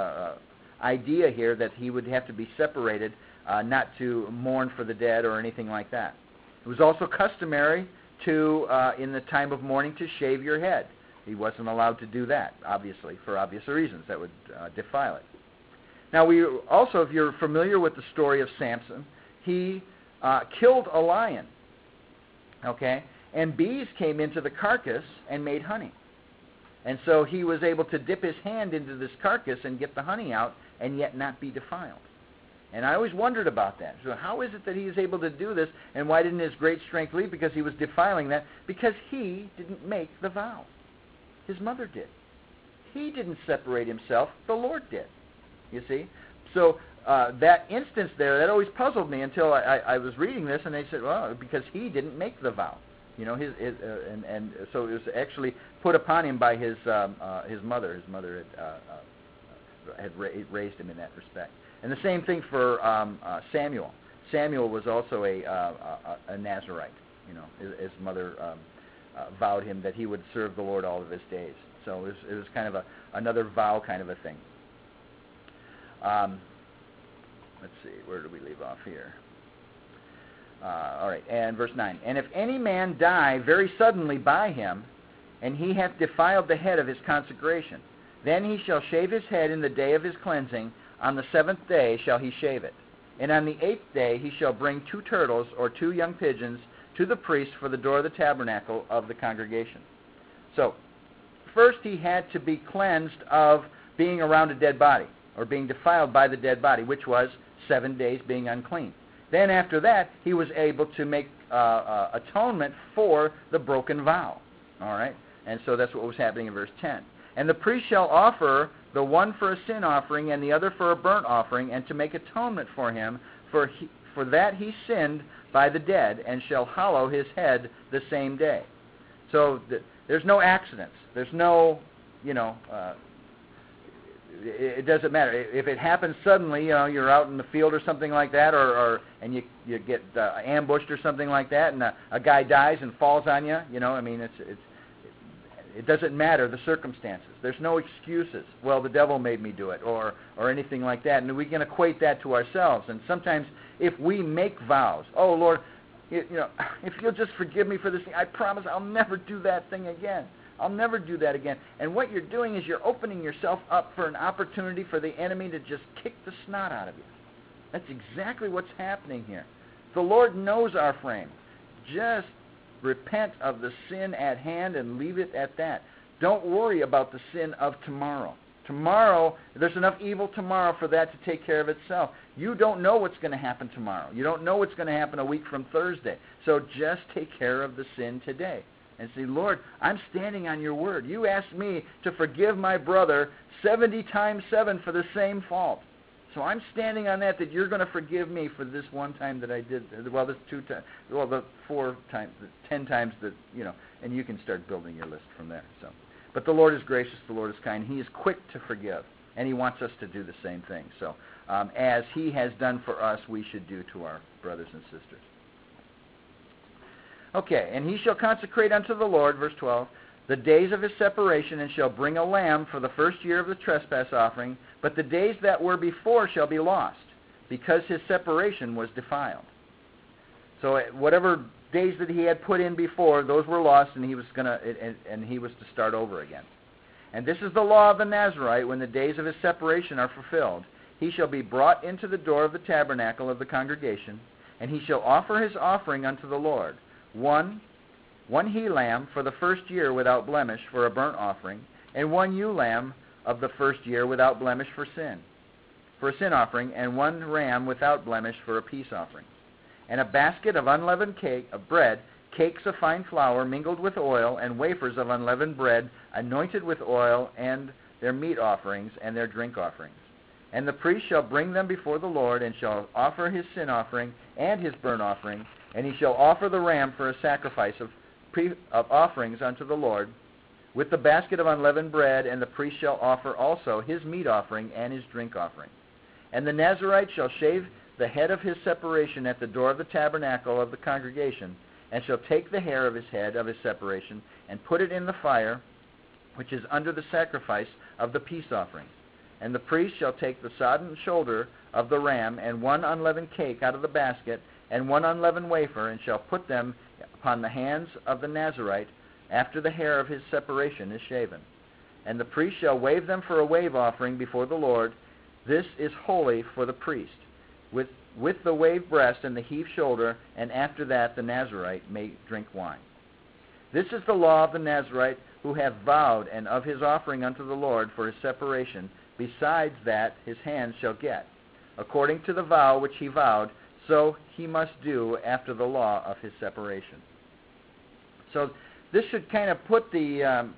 idea here, that he would have to be separated, not to mourn for the dead or anything like that. It was also customary to, in the time of mourning, to shave your head. He wasn't allowed to do that, obviously, for obvious reasons. That would defile it. Now, we also, if you're familiar with the story of Samson, he killed a lion, okay? And bees came into the carcass and made honey. And so he was able to dip his hand into this carcass and get the honey out and yet not be defiled. And I always wondered about that. So how is it that he is able to do this, and why didn't his great strength leave? Because he was defiling that. Because he didn't make the vow. His mother did. He didn't separate himself. The Lord did. You see? So that instance there, that always puzzled me until I was reading this, and they said, well, because he didn't make the vow. You know, and so it was actually put upon him by his mother. His mother had raised him in that respect. And the same thing for Samuel. Samuel was also a Nazirite. You know, his mother vowed him that he would serve the Lord all of his days. So it was kind of another vow kind of a thing. Let's see, where do we leave off here? All right, and verse 9. And if any man die very suddenly by him, and he hath defiled the head of his consecration, then he shall shave his head in the day of his cleansing. On the 7th day shall he shave it. And on the 8th day he shall bring 2 turtles or 2 young pigeons to the priest for the door of the tabernacle of the congregation. So, first he had to be cleansed of being around a dead body, or being defiled by the dead body, which was 7 days being unclean. Then after that, he was able to make atonement for the broken vow. All right? And so that's what was happening in verse 10. And the priest shall offer the one for a sin offering and the other for a burnt offering, and to make atonement for him, for that he sinned by the dead, and shall hallow his head the same day. So there's no accidents. There's no, it doesn't matter. If it happens suddenly, you're out in the field or something like that, and you get ambushed or something like that, and a guy dies and falls on you, it doesn't matter the circumstances. There's no excuses. Well, the devil made me do it, or anything like that. And we can equate that to ourselves. And sometimes if we make vows, oh, Lord, if you'll just forgive me for this thing, I promise I'll never do that thing again. I'll never do that again. And what you're doing is you're opening yourself up for an opportunity for the enemy to just kick the snot out of you. That's exactly what's happening here. The Lord knows our frame. Just repent of the sin at hand and leave it at that. Don't worry about the sin of tomorrow. Tomorrow, there's enough evil tomorrow for that to take care of itself. You don't know what's going to happen tomorrow. You don't know what's going to happen a week from Thursday. So just take care of the sin today. And say, Lord, I'm standing on your word. You asked me to forgive my brother 70 times 7 for the same fault. So I'm standing on that you're going to forgive me for this one time that I did, well, this 2 times, well, the 4 times, the 10 times that, and you can start building your list from there. So, but the Lord is gracious, the Lord is kind. He is quick to forgive, and he wants us to do the same thing. So as he has done for us, we should do to our brothers and sisters. Okay, and he shall consecrate unto the Lord, verse 12, the days of his separation, and shall bring a lamb for the first year of the trespass offering, but the days that were before shall be lost, because his separation was defiled. So whatever days that he had put in before, those were lost, and he was to start over again. And this is the law of the Nazarite: when the days of his separation are fulfilled, he shall be brought into the door of the tabernacle of the congregation, and he shall offer his offering unto the Lord, one he-lamb for the first year without blemish for a burnt offering, and one ewe lamb of the first year without blemish for a sin offering, and one ram without blemish for a peace offering. And a basket of unleavened bread, cakes of fine flour mingled with oil, and wafers of unleavened bread anointed with oil, and their meat offerings and their drink offerings. And the priest shall bring them before the Lord, and shall offer his sin offering and his burnt offering, and he shall offer the ram for a sacrifice of offerings unto the Lord, with the basket of unleavened bread, and the priest shall offer also his meat offering and his drink offering. And the Nazarite shall shave the head of his separation at the door of the tabernacle of the congregation, and shall take the hair of his head of his separation, and put it in the fire, which is under the sacrifice of the peace offering. And the priest shall take the sodden shoulder of the ram, and one unleavened cake out of the basket, and one unleavened wafer, and shall put them upon the hands of the Nazarite, after the hair of his separation is shaven. And the priest shall wave them for a wave offering before the Lord. This is holy for the priest, with the waved breast and the heaved shoulder, and after that the Nazarite may drink wine. This is the law of the Nazarite, who hath vowed, and of his offering unto the Lord for his separation, besides that his hands shall get. According to the vow which he vowed, so he must do after the law of his separation. So this should kind of put the,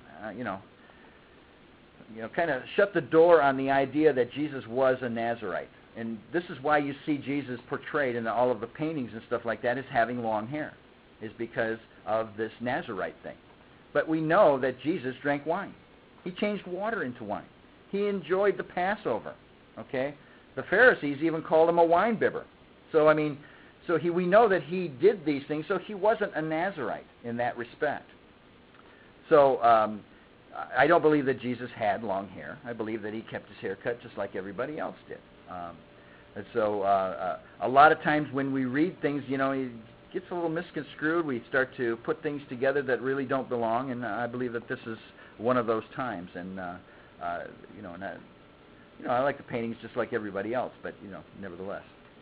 kind of shut the door on the idea that Jesus was a Nazarite. And this is why you see Jesus portrayed in all of the paintings and stuff like that as having long hair, is because of this Nazarite thing. But we know that Jesus drank wine. He changed water into wine. He enjoyed the Passover. Okay, the Pharisees even called him a wine bibber. So we know that he did these things. So he wasn't a Nazarite in that respect. So I don't believe that Jesus had long hair. I believe that he kept his hair cut just like everybody else did. And so a lot of times when we read things, it gets a little misconstrued. We start to put things together that really don't belong, and I believe that this is one of those times. And I like the paintings just like everybody else, but nevertheless.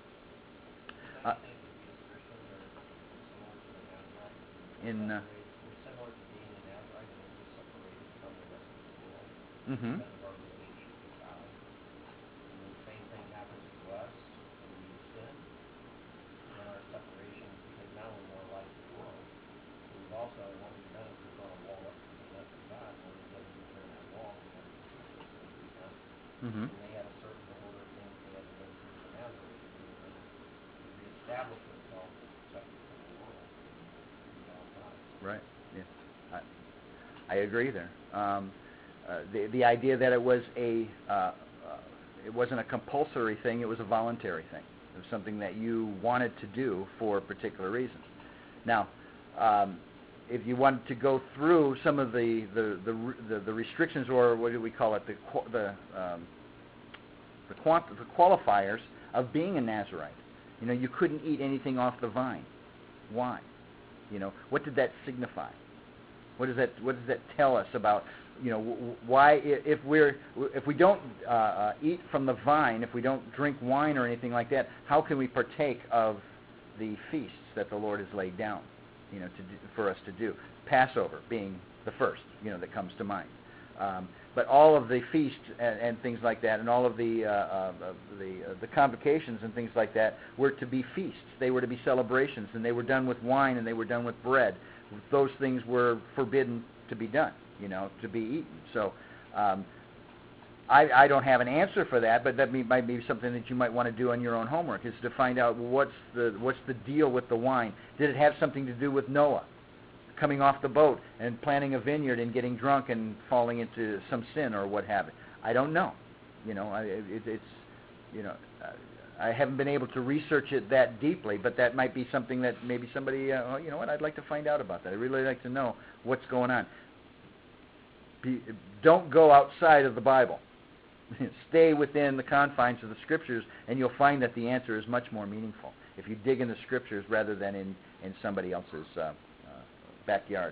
Mm-hmm. Mm-hmm. And they had a certain order of things they had to go through the Nazareth to reestablish themselves as accepted to the world. Right. Yeah. I agree there. The idea that it was it wasn't a compulsory thing; it was a voluntary thing. It was something that you wanted to do for a particular reason. Now, if you wanted to go through some of the restrictions, or what do we call it, the qualifiers of being a Nazarite, you couldn't eat anything off the vine. Why? What did that signify? What does that tell us about, why if we don't eat from the vine, if we don't drink wine or anything like that, how can we partake of the feasts that the Lord has laid down, for us to do? Passover being the first, that comes to mind. But all of the feasts and things like that, and all of the convocations and things like that were to be feasts. They were to be celebrations, and they were done with wine, and they were done with bread. Those things were forbidden to be done, to be eaten. So I don't have an answer for that, but that might be something that you might want to do on your own homework, is to find out what's the deal with the wine. Did it have something to do with Noah coming off the boat and planting a vineyard and getting drunk and falling into some sin or what have you? I don't know. I haven't been able to research it that deeply, but that might be something that maybe somebody, I'd like to find out about that. I'd really like to know what's going on. Don't go outside of the Bible. Stay within the confines of the Scriptures, and you'll find that the answer is much more meaningful if you dig in the Scriptures rather than in somebody else's backyard.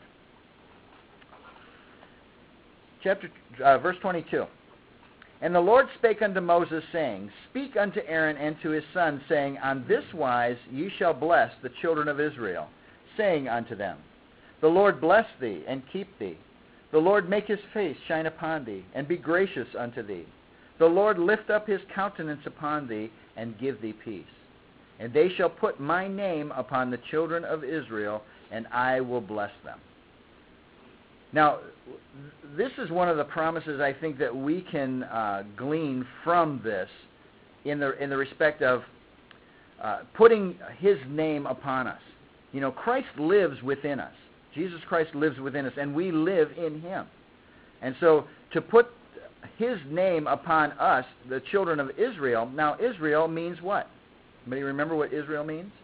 Verse 22. And the Lord spake unto Moses, saying, Speak unto Aaron and to his sons, saying, On this wise ye shall bless the children of Israel, saying unto them, The Lord bless thee, and keep thee. The Lord make his face shine upon thee, and be gracious unto thee. The Lord lift up his countenance upon thee, and give thee peace. And they shall put my name upon the children of Israel, and I will bless them. Now, this is one of the promises I think that we can glean from this in the respect of putting his name upon us. Christ lives within us. Jesus Christ lives within us, and we live in him. And so to put his name upon us, the children of Israel, now Israel means what? Anybody remember what Israel means?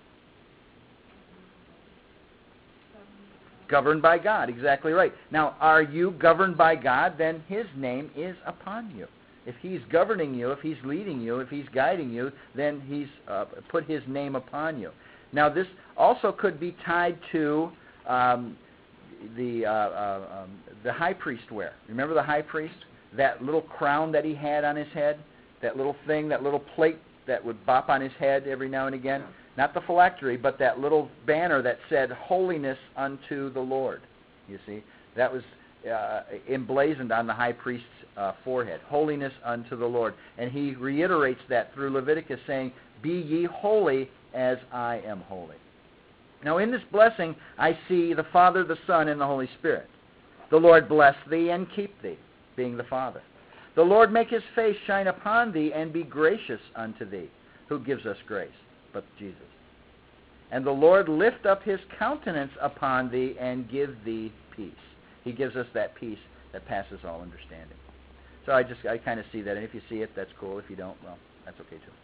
Governed by God, exactly right. Now, are you governed by God? Then his name is upon you. If he's governing you, if he's leading you, if he's guiding you, then he's put his name upon you. Now, this also could be tied to the high priest wear. Remember the high priest? That little crown that he had on his head? That little thing, that little plate that would bop on his head every now and again? Not the phylactery, but that little banner that said, Holiness unto the Lord. You see? That was emblazoned on the high priest's forehead. Holiness unto the Lord. And he reiterates that through Leviticus, saying, Be ye holy as I am holy. Now in this blessing, I see the Father, the Son, and the Holy Spirit. The Lord bless thee and keep thee, being the Father. The Lord make his face shine upon thee and be gracious unto thee. Who gives us grace? But Jesus. And the Lord lift up his countenance upon thee and give thee peace. He gives us that peace that passes all understanding. So I kind of see that, and if you see it, that's cool. If you don't, well, that's okay too.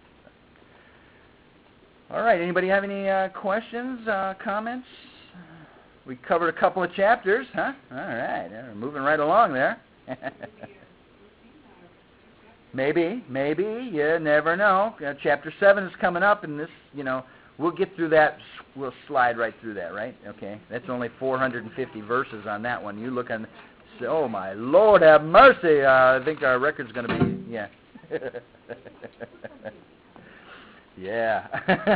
All right, anybody have any questions, comments? We covered a couple of chapters, huh? All right, we're moving right along there. Maybe, you never know. Chapter 7 is coming up, and this, we'll get through that. We'll slide right through that, right? Okay, that's only 450 verses on that one. You look on, oh my Lord, have mercy! I think our record's going to be, yeah. Yeah.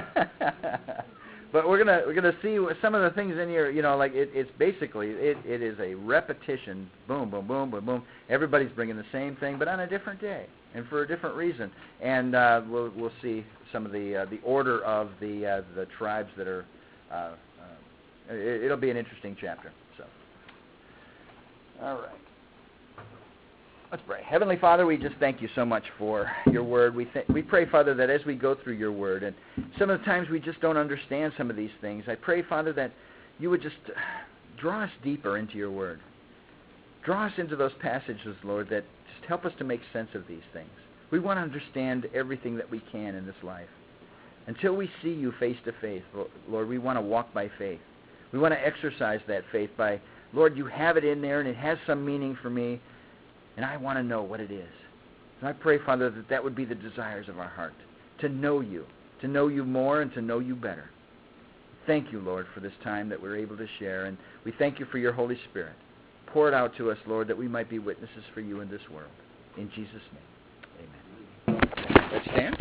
But we're gonna see some of the things in here. It's basically it is a repetition. Boom, boom, boom, boom, boom. Everybody's bringing the same thing, but on a different day and for a different reason. And we'll see some of the order of the tribes that are. It'll be an interesting chapter. So, all right. Let's pray. Heavenly Father, we just thank you so much for your word. We pray, Father, that as we go through your word, and some of the times we just don't understand some of these things, I pray, Father, that you would just draw us deeper into your word. Draw us into those passages, Lord, that just help us to make sense of these things. We want to understand everything that we can in this life. Until we see you face to face, Lord, we want to walk by faith. We want to exercise that faith by, Lord, you have it in there, and it has some meaning for me, and I want to know what it is. And I pray, Father, that would be the desires of our heart, to know you more and to know you better. Thank you, Lord, for this time that we're able to share, and we thank you for your Holy Spirit. Pour it out to us, Lord, that we might be witnesses for you in this world. In Jesus' name, amen. Let's stand.